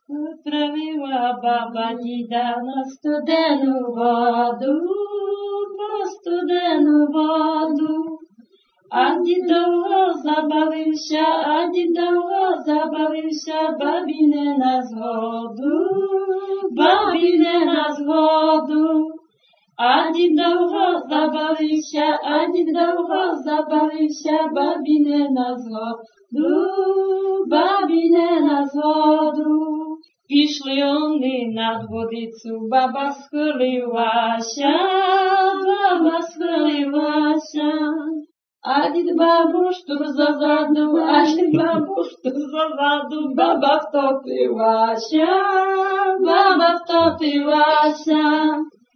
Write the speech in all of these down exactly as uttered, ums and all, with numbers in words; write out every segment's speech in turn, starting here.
Привела баба діда на студену воду, про студену воду. А дід довго забавився, а дід довго забавився, бабі не на згоду, бабі не на згоду. А дід довго забавився, а дід довго забавився, бабі не на згоду, бабі не на згоду. Пішли вони над водицю, баба схилилася, баба схилилася. А дід бабу штур зазаду, а дід бабу штур зазаду, баба втопилася, баба втопилася.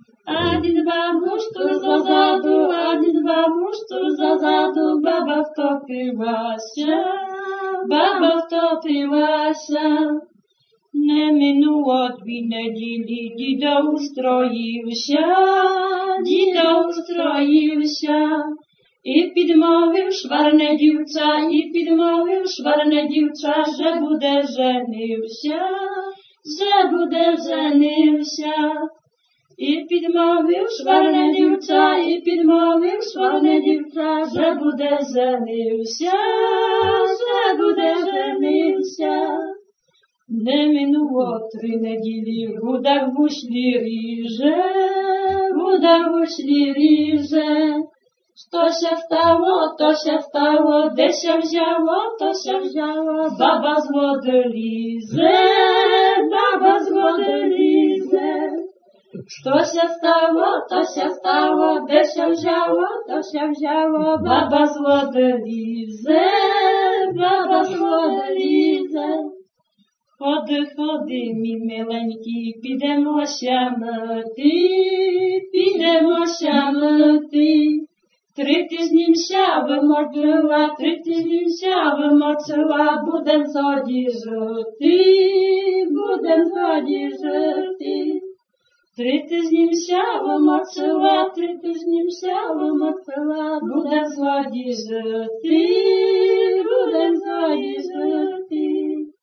А дід бабу штур зазаду, а дід бабу штур зазаду, баба втопилася, баба втопилася. Не минуло дві неділі, дідо устроївся, дідо устроївся. І підмовив шварне дівча, і підмовив шварне дівча, що буде женився, що буде женився. І підмовив шварне дівча, і підмовив шварне дівча, що буде женився, що буде женився. Не минуло три неділі, гудак гуслі ріже, гудак гуслі ріже. Що się stało, to się stało, де się wzięło, to się wzięło. Baba z wody liże, baba z wody liże. Що się stało, to się stało, де się wzięło, to się wzięło. Baba z wody liże, baba z wody liże. Ходи, ходи, мій миленький, підемося мити, підемося мити. Три тижні мся вимочила, три тижні мся вимочила, будем згоді жити, будем згоді жити. Три тижні мся вимочила, три тижні мся вимочила, будем згоді жити, будем згоді жити.